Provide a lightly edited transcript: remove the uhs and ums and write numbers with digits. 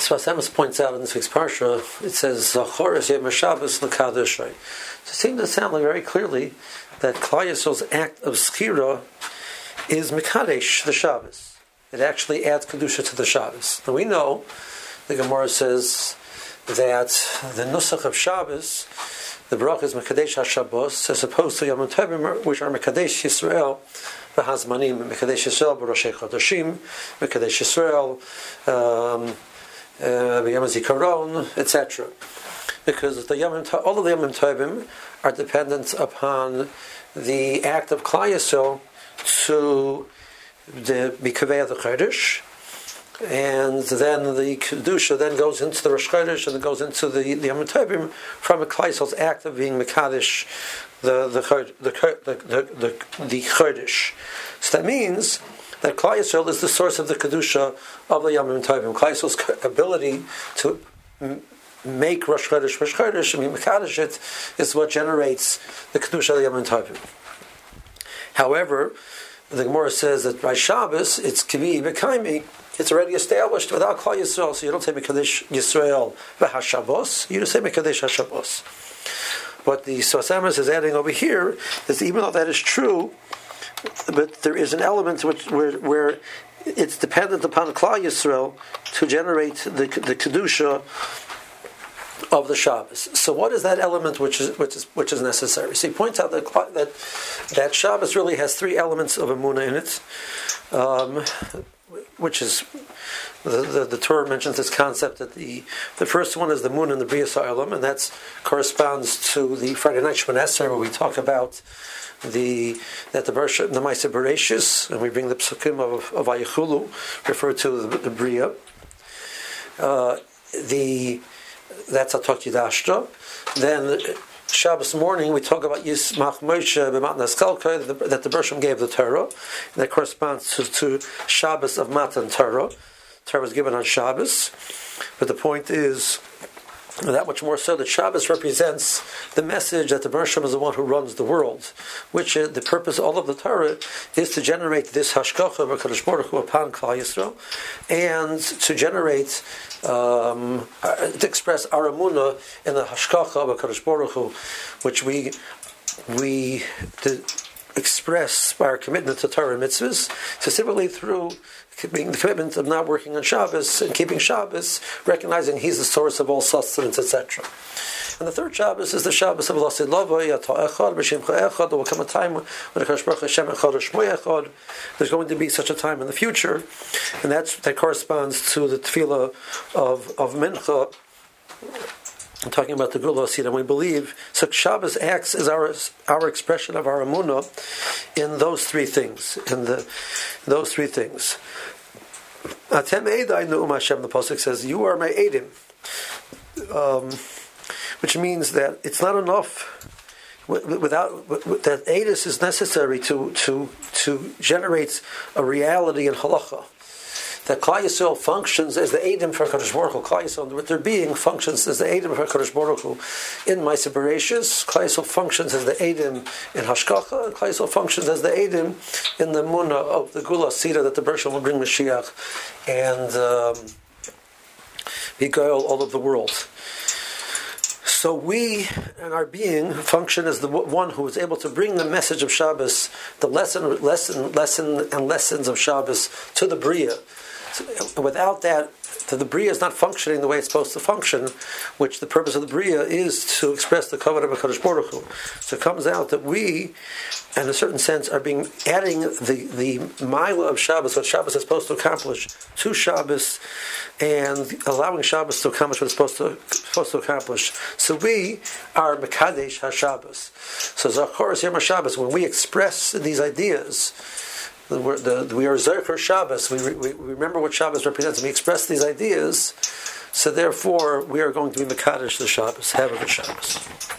Sfas Emes points out in this week's parsha, it says Zachoros Yom HaShabbos L'Kadoshay. So it seems to sound like very clearly that Klal Yisrael's act of Schira is Mekadesh the Shabbos. It actually adds Kedusha to the Shabbos. Now we know, the Gemara says that the Nusach of Shabbos, the Baruch is Mekadesh HaShabbos, as opposed to Yom Tovim, which are Mekadesh Yisrael, V'Hazmanim, Mekadesh Yisrael, B'Roshei Chodashim, Mekadesh Yisrael, B'Yom HaZikaron, etc. Because all of the Yom Tovim are dependent upon the act of Klal Yisrael to the Mikaveh the Chodesh, and then the Kedusha then goes into the Rosh Chodesh and it goes into the Yom Tovim from a Klal Yisrael's act of being Mekadesh the Chodesh. So that means that Klal Yisrael is the source of the Kedusha of the Yom Tovim. Klal Yisrael's ability to make Rosh Chodesh, and Mekadesh it, is what generates the Kedusha of the Yom Tovim. However, the Gemara says that by Shabbos, it's Kivi B'Kaimi, it's already established without Klal Yisrael, so you don't say Mekadesh Yisrael V'Hashavos, you just say Mekadesh Hashavos. What the Sfas Emes is adding over here is, even though that is true, but there is an element where it's dependent upon Klal Yisrael to generate the Kedusha of the Shabbos. So what is that element which is necessary? So he points out that Shabbos really has three elements of Emunah in it, which is the Torah mentions this concept that the first one is the moon and the Bria Sa'olam, and that corresponds to the Friday night Shemoneh Esrei, where we talk about the Ma'aseh Bereshis, and we bring the psukim of Vayichulu, refer to the Bria. That's Atok Yidashta. Then Shabbos morning we talk about Yismach Moshe b'Matan Eskalka, that the Bershom gave the Torah, and that corresponds to Shabbos of Matan Torah. Torah was given on Shabbos, but the point is that much more so that Shabbos represents the message that the Bershom is the one who runs the world, which the purpose of all of the Torah is to generate this Hashkacha of HaKadosh Baruch Hu upon Klal Yisrael, and to generate, to express our emunah in the Hashkacha of HaKadosh Baruch Hu, which we express by our commitment to Torah and mitzvahs, specifically through the commitment of not working on Shabbos and keeping Shabbos, recognizing He's the source of all sustenance, etc. And the third Shabbos is the Shabbos of Lasid Lavoi, Ata Echad, B'Shemcha Echad. There will come a time when HaKadosh Baruch Hu Hashem Echad Shmo Echad. There's going to be such a time in the future, and that corresponds to the tefillah of Mincha. I'm talking about the Gula Asida, and we believe so. Shabbos acts as our expression of our emunah in those three things. Those three things. Atem Eidai Nu'um Hashem. The pasuk says, "You are my Eidim," which means that it's not enough. That Eidus is necessary to generate a reality in halacha. That Klal Yisrael functions as the Eidim for HaKadosh Baruch Hu. Klal Yisrael, with their being, functions as the Eidim for HaKadosh Baruch Hu in Ma'aseh Bereshis. Klal Yisrael functions as the Eidim in Hashkacha. Klal Yisrael functions as the Eidim in the Munah of the Gula Sida, that the Bershom will bring Mashiach and be Goel all of the world. So we and our being function as the one who is able to bring the message of Shabbos, the lessons of Shabbos to the Bria. So without that, the Bria is not functioning the way it's supposed to function, which the purpose of the Bria is to express the covenant of HaKadosh Baruch Hu. So it comes out that we, in a certain sense, are adding the milah of Shabbos, what Shabbos is supposed to accomplish, to Shabbos, and allowing Shabbos to accomplish what it's supposed to accomplish. So we are Mekadesh HaShabbos. So Zachoros Yom HaShabbos, when we express these ideas, we are Zercher Shabbos. We remember what Shabbos represents. We express these ideas, so therefore we are going to be Mekadesh the Shabbos. Have a good Shabbos.